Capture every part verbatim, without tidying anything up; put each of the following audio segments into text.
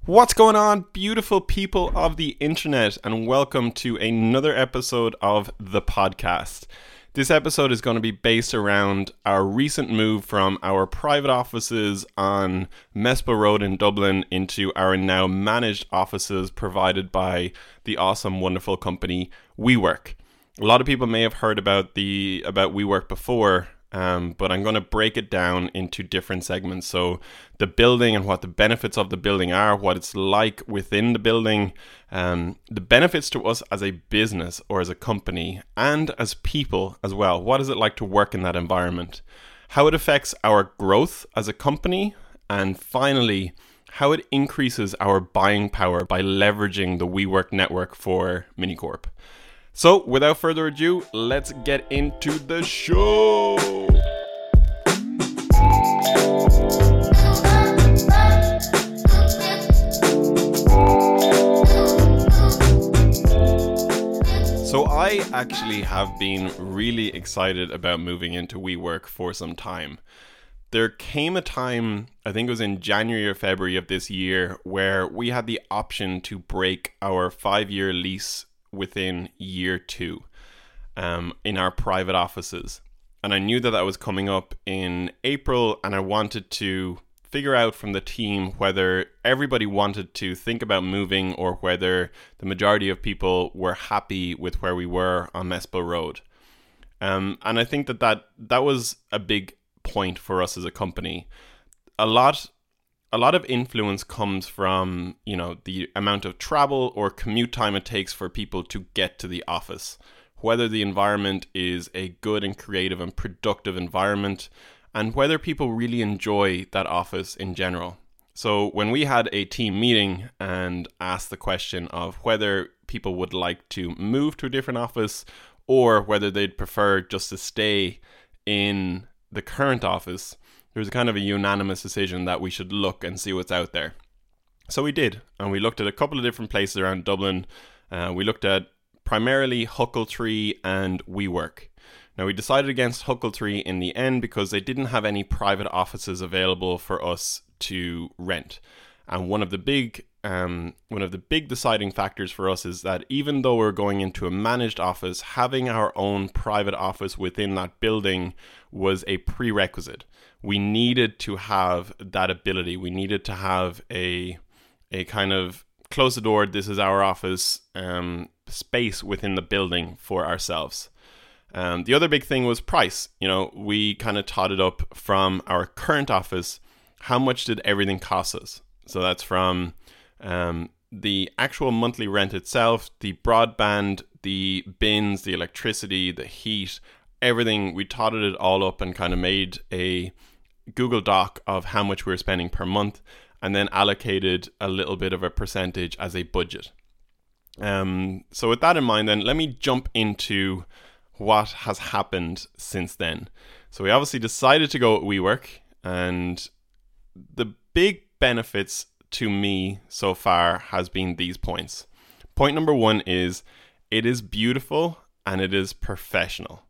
What's going on, beautiful people of the internet, and welcome to another episode of the podcast. This episode is going to be based around our recent move from our private offices on Mespa Road in Dublin into our now managed offices provided by the awesome, wonderful company WeWork. A lot of people may have heard about the about WeWork before, um, but I'm going to break it down into different segments. So the building and what the benefits of the building are, what it's like within the building, um, the benefits to us as a business or as a company and as people as well. What is it like to work in that environment? How it affects our growth as a company, and finally, how it increases our buying power by leveraging the WeWork network for Minicorp. So, without further ado, let's get into the show. So I actually have been really excited about moving into WeWork for some time. There came a time, I think it was in January or February of this year, where we had the option to break our five-year lease within year two um, in our private offices. And I knew that that was coming up in April, and I wanted to figure out from the team whether everybody wanted to think about moving or whether the majority of people were happy with where we were on Mespa Road. Um, and I think that, that that was a big point for us as a company. A lot A lot of influence comes from, you know, the amount of travel or commute time it takes for people to get to the office, whether the environment is a good and creative and productive environment, and whether people really enjoy that office in general. So when we had a team meeting and asked the question of whether people would like to move to a different office or whether they'd prefer just to stay in the current office, there was kind of a unanimous decision that we should look and see what's out there. So we did, and we looked at a couple of different places around Dublin. Uh, we looked at primarily Huckletree and WeWork. Now, we decided against Huckletree in the end because they didn't have any private offices available for us to rent. And one of the big um, one of the big deciding factors for us is that even though we're going into a managed office, having our own private office within that building was a prerequisite. We needed to have that ability. We needed to have a a kind of close the door, this is our office um, space within the building for ourselves. Um, the other big thing was price. You know, we kind of totted up from our current office, how much did everything cost us? So that's from um, the actual monthly rent itself, the broadband, the bins, the electricity, the heat, everything. We totted it all up and kind of made a Google Doc of how much we were spending per month, and then allocated a little bit of a percentage as a budget. Um, so with that in mind, then let me jump into what has happened since then. So we obviously decided to go at WeWork, and the big benefits to me so far has been these points. Point number one is it is beautiful and it is professional.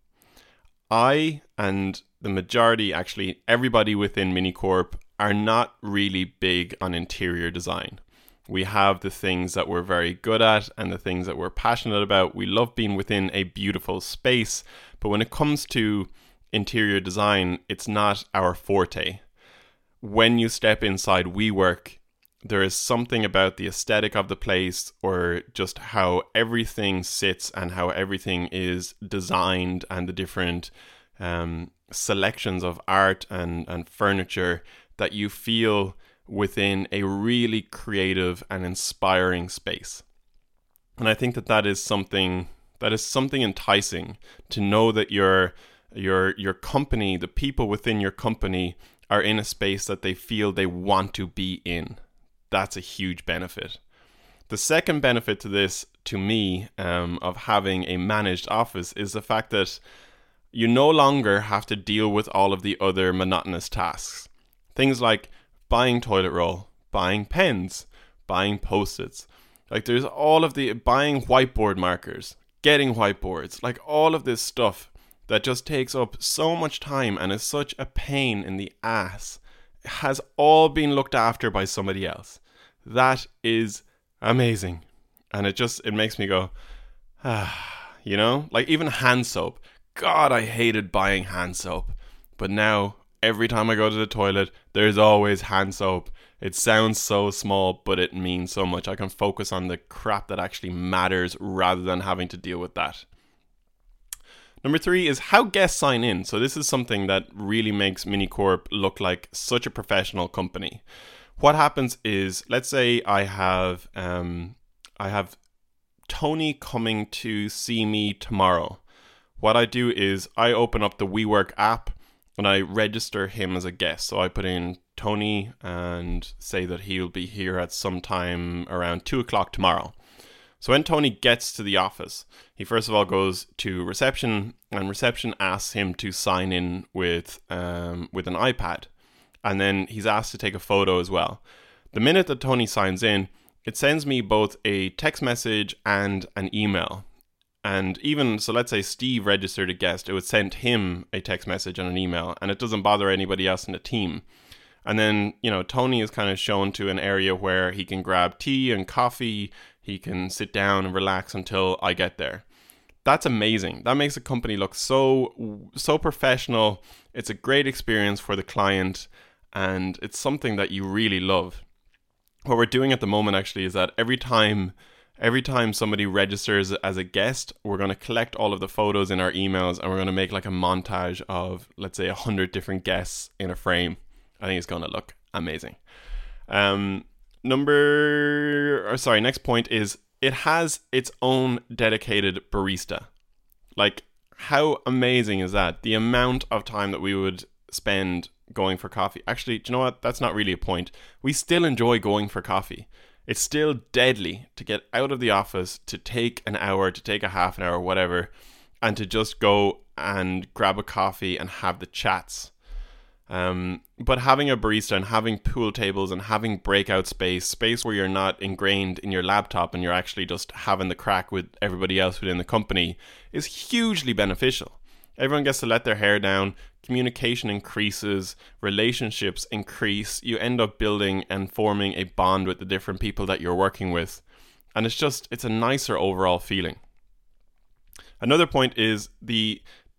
I and the majority, actually everybody within Minicorp, are not really big on interior design. We have the things that we're very good at and the things that we're passionate about. We love being within a beautiful space, but when it comes to interior design, it's not our forte. When you step inside WeWork, there is something about the aesthetic of the place, or just how everything sits and how everything is designed, and the different um, selections of art and, and furniture that you feel within a really creative and inspiring space. And I think that that is something that is something enticing, to know that your your your company, the people within your company, are in a space that they feel they want to be in. That's a huge benefit. The second benefit to this, to me, um, of having a managed office is the fact that you no longer have to deal with all of the other monotonous tasks. Things like buying toilet roll, buying pens, buying post-its. Like there's all of the buying whiteboard markers, getting whiteboards, like all of this stuff that just takes up so much time and is such a pain in the ass has all been looked after by somebody else. That is amazing. And it just, it makes me go, ah, you know, like even hand soap. God, I hated buying hand soap. But now, every time I go to the toilet, there's always hand soap. It sounds so small, but it means so much. I can focus on the crap that actually matters rather than having to deal with that. Number three is how guests sign in. So this is something that really makes Minicorp look like such a professional company. What happens is, let's say I have um, I have Tony coming to see me tomorrow. What I do is I open up the WeWork app and I register him as a guest. So I put in Tony and say that he'll be here at some time around two o'clock tomorrow. So when Tony gets to the office, he first of all goes to reception, and reception asks him to sign in with um, with an iPad. And then he's asked to take a photo as well. The minute that Tony signs in, it sends me both a text message and an email. And even, so let's say Steve registered a guest, it would send him a text message and an email, and it doesn't bother anybody else in the team. And then, you know, Tony is kind of shown to an area where he can grab tea and coffee, he can sit down and relax until I get there. That's amazing. That makes the company look so, so professional. It's a great experience for the client, and it's something that you really love. What we're doing at the moment actually is that every time every time somebody registers as a guest, we're going to collect all of the photos in our emails, and we're going to make like a montage of, let's say, a hundred different guests in a frame. I think it's going to look amazing. Um, number, or sorry, next point is it has its own dedicated barista. Like, how amazing is that? The amount of time that we would spend going for coffee. Actually, do you know what? That's not really a point. We still enjoy going for coffee. It's still deadly to get out of the office, to take an hour, to take a half an hour, whatever, and to just go and grab a coffee and have the chats. Um, but having a barista and having pool tables and having breakout space, space where you're not ingrained in your laptop and you're actually just having the crack with everybody else within the company is hugely beneficial. Everyone gets to let their hair down, communication increases, relationships increase, you end up building and forming a bond with the different people that you're working with. And it's just, it's a nicer overall feeling. Another point is the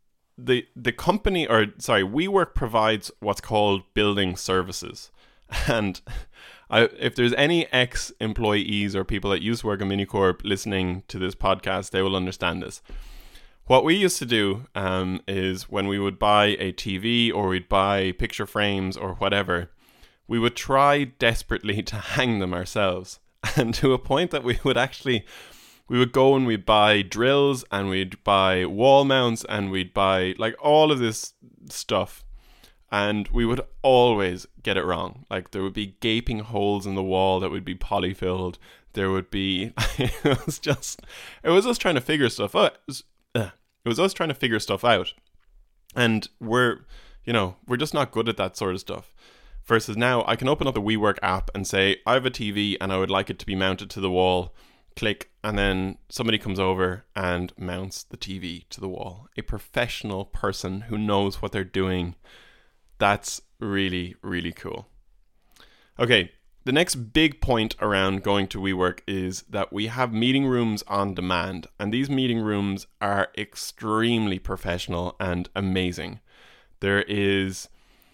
the the company, or sorry, WeWork provides what's called building services. And I, if there's any ex-employees or people that used to work at Minicorp listening to this podcast, they will understand this. What we used to do um, is when we would buy a T V or we'd buy picture frames or whatever, we would try desperately to hang them ourselves. And to a point that we would actually, we would go and we'd buy drills and we'd buy wall mounts and we'd buy like all of this stuff. And we would always get it wrong. Like there would be gaping holes in the wall that would be polyfilled. There would be, it was just, it was us trying to figure stuff out. It was, uh, it was us trying to figure stuff out. And we're, you know, we're just not good at that sort of stuff. Versus now, I can open up the WeWork app and say, I have a T V and I would like it to be mounted to the wall. Click, and then somebody comes over and mounts the T V to the wall. A professional person who knows what they're doing. That's really, really cool. Okay, the next big point around going to WeWork is that we have meeting rooms on demand. And these meeting rooms are extremely professional and amazing. There is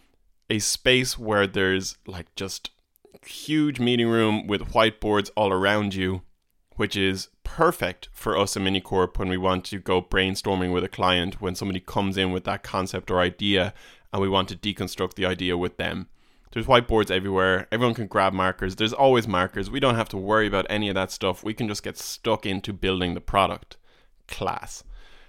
a space where there's like just huge meeting room with whiteboards all around you, which is perfect for us in Minicorp when we want to go brainstorming with a client, when somebody comes in with that concept or idea and we want to deconstruct the idea with them. There's whiteboards everywhere. Everyone can grab markers. There's always markers. We don't have to worry about any of that stuff. We can just get stuck into building the product. Class.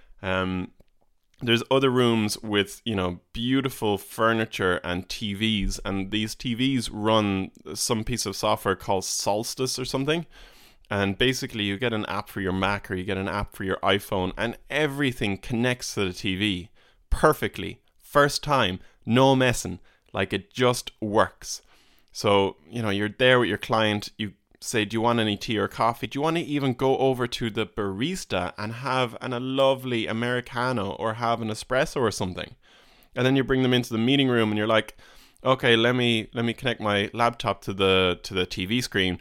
Um, there's other rooms with, you know, beautiful furniture and T Vs. And these T Vs run some piece of software called Solstice or something. And basically you get an app for your Mac or you get an app for your iPhone and everything connects to the T V perfectly. First time, no messing. Like it just works. So, you know, you're there with your client. You say, do you want any tea or coffee? Do you want to even go over to the barista and have an, a lovely Americano or have an espresso or something? And then you bring them into the meeting room and you're like, okay, let me let me connect my laptop to the to the T V screen.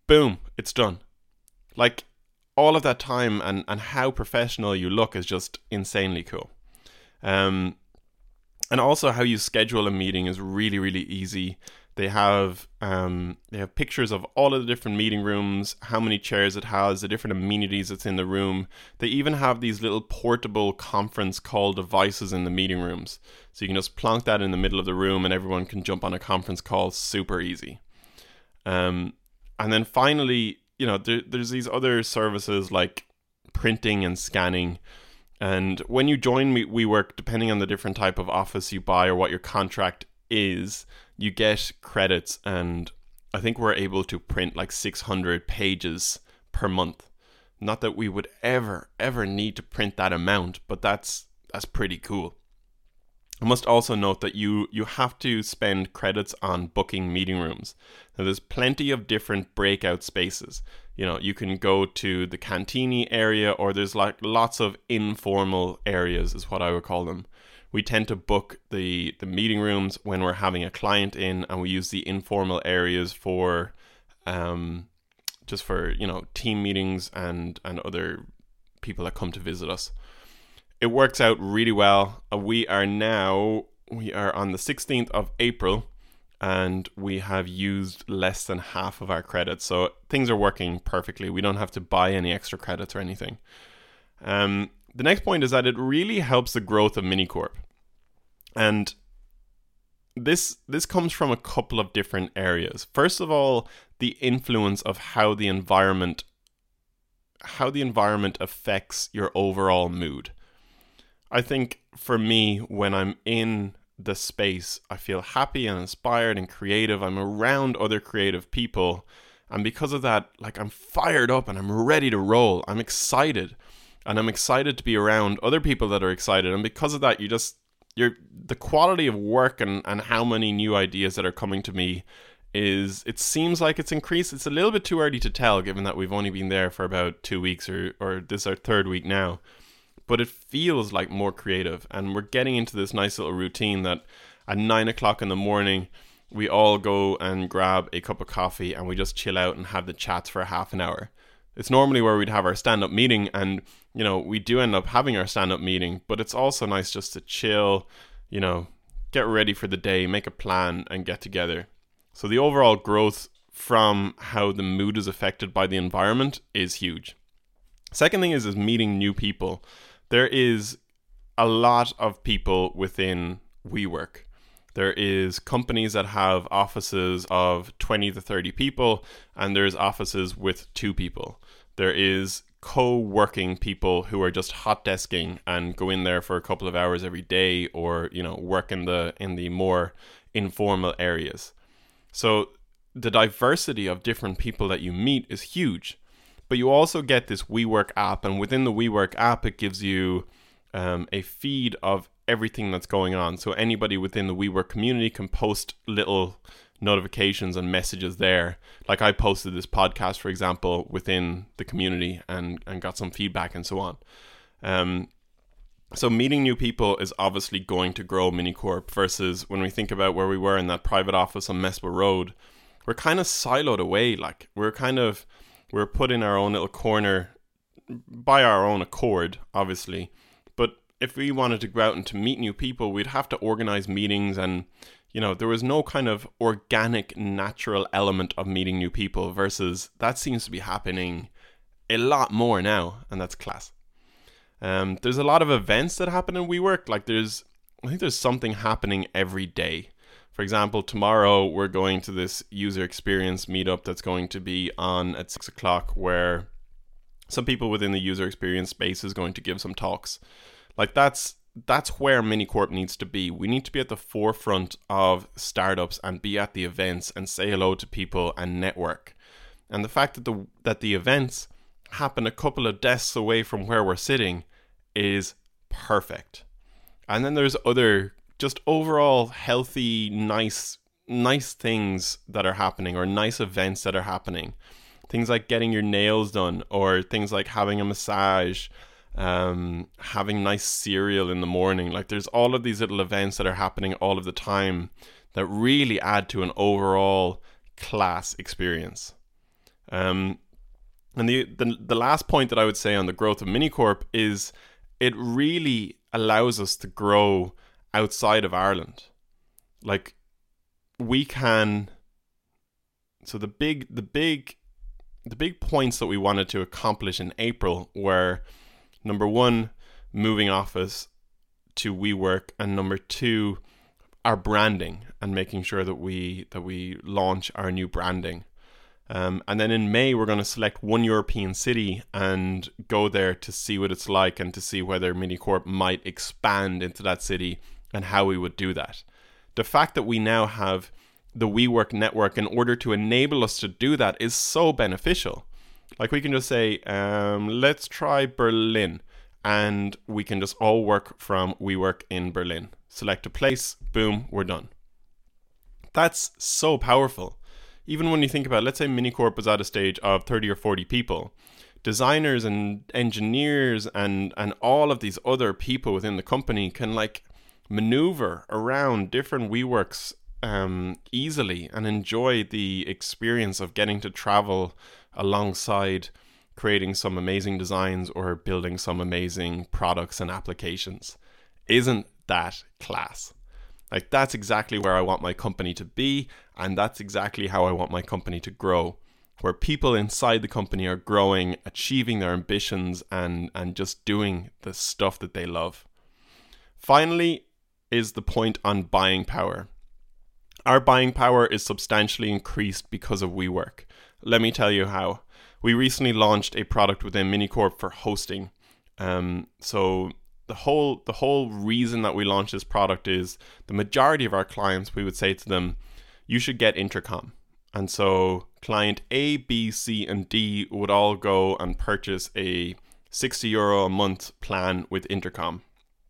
boom, it's done. Like, all of that time and, and how professional you look is just insanely cool. Um, and also how you schedule a meeting is really, really easy. They have um, they have pictures of all of the different meeting rooms, how many chairs it has, the different amenities that's in the room. They even have these little portable conference call devices in the meeting rooms. So you can just plonk that in the middle of the room and everyone can jump on a conference call super easy. Um, and then finally, you know, there, there's these other services like printing and scanning. And when you join WeWork, depending on the different type of office you buy or what your contract is, you get credits. And I think we're able to print like six hundred pages per month. Not that we would ever, ever need to print that amount, but that's that's pretty cool. I must also note that you you have to spend credits on booking meeting rooms. Now, there's plenty of different breakout spaces. You know, you can go to the canteen area, or there's like lots of informal areas, is what I would call them. We tend to book the, the meeting rooms when we're having a client in, and we use the informal areas for um just for, you know, team meetings and, and other people that come to visit us. It works out really well. Uh, we are now, we are on the sixteenth of April, and we have used less than half of our credits. So things are working perfectly. We don't have to buy any extra credits or anything. Um, the next point is that it really helps the growth of Minicorp. And this this comes from a couple of different areas. First of all, the influence of how the environment how the environment affects your overall mood. I think for me, when I'm in the space, I feel happy and inspired and creative. I'm around other creative people. And because of that, like, I'm fired up and I'm ready to roll. I'm excited. And I'm excited to be around other people that are excited. And because of that, you just, you're, the quality of work and, and how many new ideas that are coming to me is, it seems like it's increased. It's a little bit too early to tell, given that we've only been there for about two weeks or, or this is our third week now. But it feels like more creative, and we're getting into this nice little routine that at nine o'clock in the morning, we all go and grab a cup of coffee and we just chill out and have the chats for half an hour. It's normally where we'd have our stand-up meeting, and, you know, we do end up having our stand-up meeting, but it's also nice just to chill, you know, get ready for the day, make a plan, and get together. So the overall growth from how the mood is affected by the environment is huge. Second thing is, is meeting new people. There is a lot of people within WeWork. There is companies that have offices of twenty to thirty people, and there's offices with two people. There is co-working people who are just hot desking and go in there for a couple of hours every day, or, you know, work in the in the more informal areas. So the diversity of different people that you meet is huge. But you also get this WeWork app, and within the WeWork app, it gives you um, a feed of everything that's going on. So anybody within the WeWork community can post little notifications and messages there. Like, I posted this podcast, for example, within the community and, and got some feedback and so on. Um, so meeting new people is obviously going to grow Minicorp, versus when we think about where we were in that private office on Mespa Road, we're kind of siloed away. Like, we're kind of... We're put in our own little corner by our own accord, obviously. But if we wanted to go out and to meet new people, we'd have to organize meetings. And, you know, there was no kind of organic, natural element of meeting new people, versus that seems to be happening a lot more now. And that's class. Um, there's a lot of events that happen in WeWork. Like, there's, I think there's something happening every day. For example, tomorrow we're going to this user experience meetup that's going to be on at six o'clock, where some people within the user experience space is going to give some talks. Like, that's that's where Minicorp needs to be. We need to be at the forefront of startups and be at the events and say hello to people and network. And the fact that the that the events happen a couple of desks away from where we're sitting is perfect. And then there's other just overall healthy, nice, nice things that are happening, or nice events that are happening. Things like getting your nails done, or things like having a massage, um, having nice cereal in the morning. Like, there's all of these little events that are happening all of the time that really add to an overall class experience. Um, and the, the the last point that I would say on the growth of Minicorp is it really allows us to grow outside of Ireland. Like we can. So the big the big the big points that we wanted to accomplish in April were, number one, moving office to WeWork, and number two, our branding and making sure that we that we launch our new branding. Um, and then in May, we're going to select one European city and go there to see what it's like and to see whether Minicorp might expand into that city and how we would do that. The fact that we now have the WeWork network in order to enable us to do that is so beneficial. Like we can just say, um, let's try Berlin, and we can just all work from WeWork in Berlin. Select a place, boom, we're done. That's so powerful. Even when you think about, let's say Minicorp was at a stage of thirty or forty people, designers and engineers and, and all of these other people within the company can like maneuver around different WeWorks um, easily and enjoy the experience of getting to travel alongside creating some amazing designs or building some amazing products and applications. Isn't that class? Like that's exactly where I want my company to be, and that's exactly how I want my company to grow, where people inside the company are growing, achieving their ambitions, and and just doing the stuff that they love. Finally is the point on buying power. Our buying power is substantially increased because of WeWork. Let me tell you how. We recently launched a product within Minicorp for hosting. Um, so the whole the whole reason that we launched this product is the majority of our clients, we would say to them, you should get Intercom. And so client A, B, C, and D would all go and purchase a sixty euro a month plan with Intercom.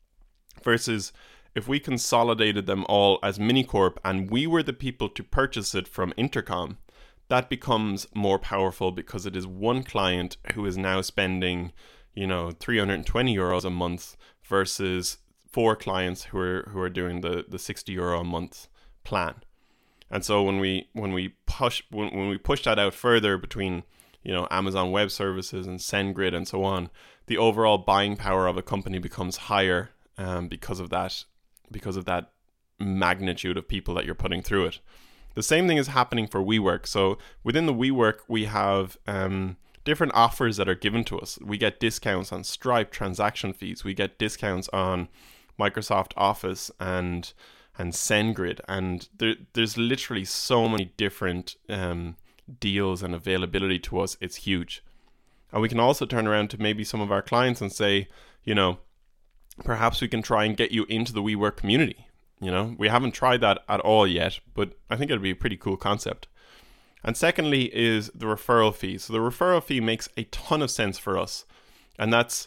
Versus if we consolidated them all as Minicorp and we were the people to purchase it from Intercom, that becomes more powerful because it is one client who is now spending, you know, three hundred twenty euros a month versus four clients who are who are doing the, the sixty euro a month plan. And so when we when we push when, when we push that out further between, you know, Amazon Web Services and SendGrid and so on, the overall buying power of a company becomes higher um, because of that because of that magnitude of people that you're putting through it. The same thing is happening for WeWork. So within the WeWork, we have um, different offers that are given to us. We get discounts on Stripe transaction fees. We get discounts on Microsoft Office and and SendGrid. And there, there's literally so many different um, deals and availability to us. It's huge. And we can also turn around to maybe some of our clients and say, you know, perhaps we can try and get you into the WeWork community. You know, we haven't tried that at all yet, but I think it'd be a pretty cool concept. And secondly is the referral fee. So the referral fee makes a ton of sense for us. And that's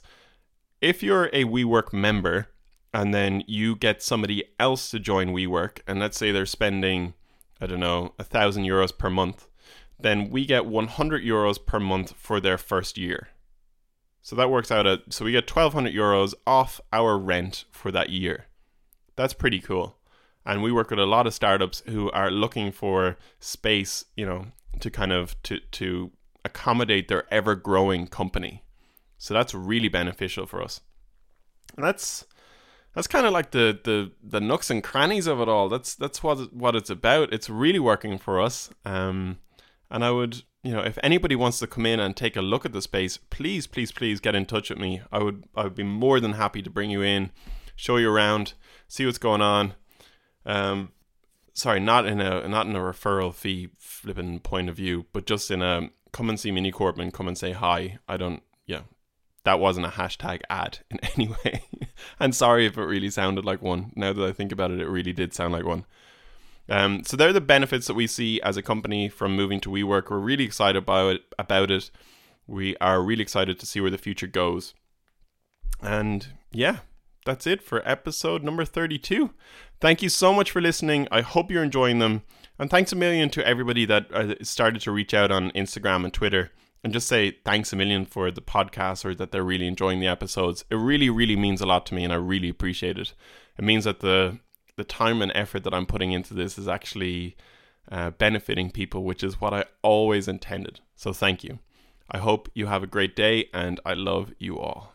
if you're a WeWork member and then you get somebody else to join WeWork, and let's say they're spending, I don't know, a thousand euros per month, then we get one hundred euros per month for their first year. So that works out at, so we get twelve hundred euros off our rent for that year. That's pretty cool. And we work with a lot of startups who are looking for space, you know, to kind of to to accommodate their ever growing company. So that's really beneficial for us. And that's that's kind of like the the the nooks and crannies of it all. That's that's what what it's about. It's really working for us. Um, and I would, you know, if anybody wants to come in and take a look at the space, please, please, please get in touch with me. I would I would be more than happy to bring you in, show you around, see what's going on. Um, sorry, not in a not in a referral fee flipping point of view, but just in a come and see Minicorp and come and say hi. I don't, yeah, that wasn't a hashtag ad in any way. And sorry if it really sounded like one. Now that I think about it, it really did sound like one. Um, so they're the benefits that we see as a company from moving to WeWork. We're really excited about it. About it. We are really excited to see where the future goes. And yeah, that's it for episode number thirty-two. Thank you so much for listening. I hope you're enjoying them. And thanks a million to everybody that started to reach out on Instagram and Twitter and just say thanks a million for the podcast or that they're really enjoying the episodes. It really, really means a lot to me and I really appreciate it. It means that the the time and effort that I'm putting into this is actually uh, benefiting people, which is what I always intended. So thank you. I hope you have a great day, and I love you all.